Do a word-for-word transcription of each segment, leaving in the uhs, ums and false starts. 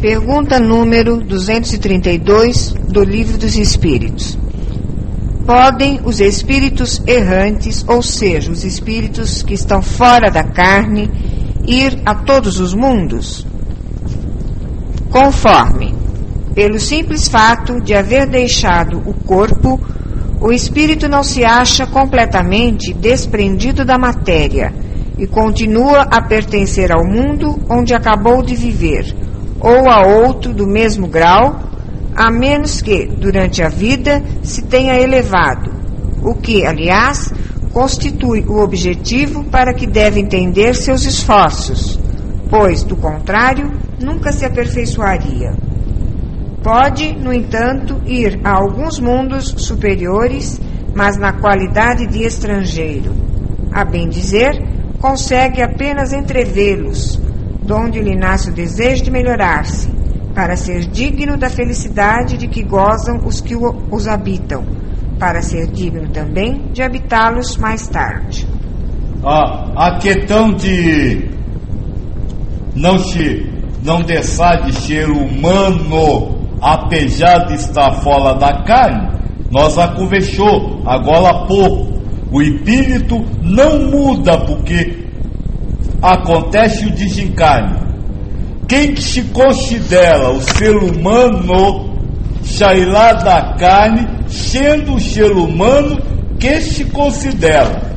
Pergunta número duzentos e trinta e dois do Livro dos Espíritos. Podem os espíritos errantes, ou seja, os espíritos que estão fora da carne, ir a todos os mundos? Conforme, pelo simples fato de haver deixado o corpo, o espírito não se acha completamente desprendido da matéria e continua a pertencer ao mundo onde acabou de viver, ou a outro do mesmo grau, a menos que, durante a vida, se tenha elevado, o que, aliás, constitui o objetivo para que devem tender seus esforços, pois, do contrário, nunca se aperfeiçoaria. Pode, no entanto, ir a alguns mundos superiores, mas na qualidade de estrangeiro. A bem dizer, consegue apenas entrevê-los, donde lhe nasce o desejo de melhorar-se, para ser digno da felicidade de que gozam os que os habitam, para ser digno também de habitá-los mais tarde. Ah, a questão de não se não deixar de ser humano, apesar de estar fora da carne, nós a conversou agora há pouco. O espírito não muda porque acontece o desencarne. Quem que se considera o ser humano sairá da carne, sendo o ser humano que se considera.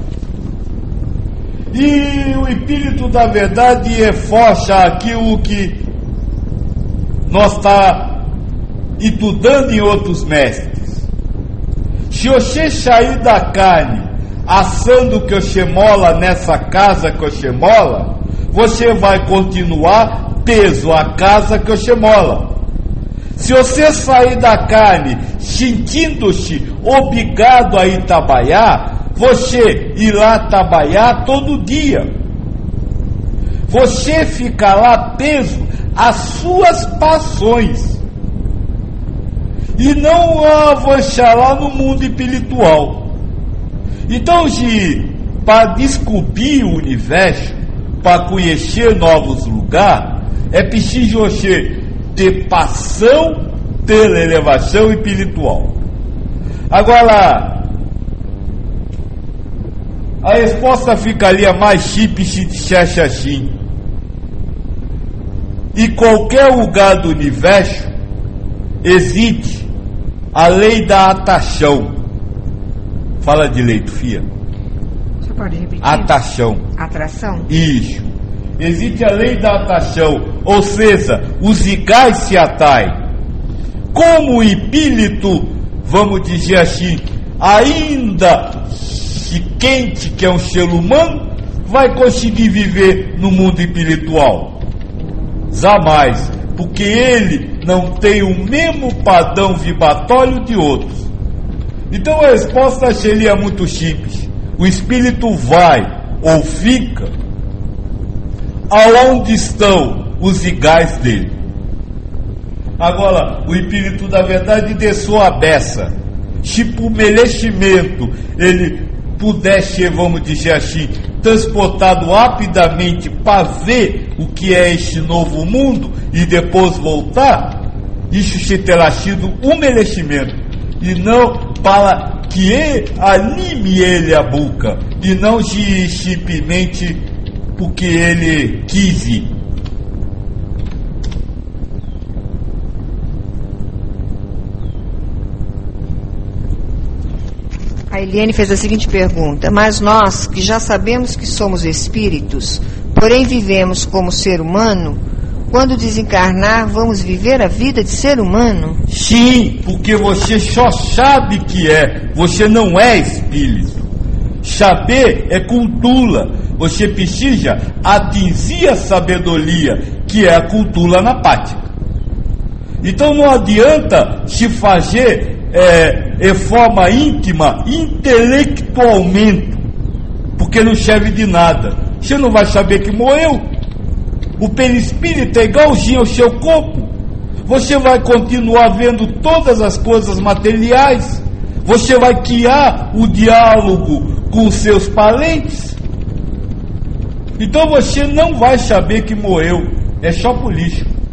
E o espírito da verdade reforça aquilo que nós está estudando em outros mestres. Se você sair da carne assando que você mola nessa casa que você mola, você vai continuar peso a casa que você mola. Se você sair da carne sentindo-se obrigado a ir trabalhar, você irá trabalhar todo dia. Você ficará preso às suas paixões e não avançará no mundo espiritual. Então, se para descobrir o universo, para conhecer novos lugares, é preciso você ter paixão pela elevação espiritual. Agora, a resposta ficaria mais simples se dissesse assim: em qualquer lugar do universo existe a lei da atração. Fala direito, Fia. Você pode repetir? Atração. Atração? Isso. Existe a lei da atração, ou seja, os iguais se atraem. Como o espírito, vamos dizer assim, ainda se quente que é um ser humano, vai conseguir viver no mundo espiritual? Jamais, porque ele não tem o mesmo padrão vibratório de outros. Então a resposta seria muito simples: o espírito vai ou fica aonde estão os iguais dele. Agora, o espírito da verdade desceu a beça. Se por merecimento ele pudesse, vamos dizer assim, transportado rapidamente para ver o que é este novo mundo e depois voltar, isso se terá sido um merecimento, e não para que ele, anime ele a boca, e não simplesmente porque ele quis ir. A Eliane fez a seguinte pergunta: mas nós, que já sabemos que somos espíritos, porém vivemos como ser humano, quando desencarnar, vamos viver a vida de ser humano? Sim, porque você só sabe que é, você não é espírito. Saber é cultura. Você precisa atingir a sabedoria, que é a cultura na prática. Então não adianta se fazer é, de forma íntima, intelectualmente, porque não serve de nada. Você não vai saber que morreu. O perispírito é igualzinho ao seu corpo. Você vai continuar vendo todas as coisas materiais. Você vai criar o diálogo com os seus parentes. Então você não vai saber que morreu. É só por lixo.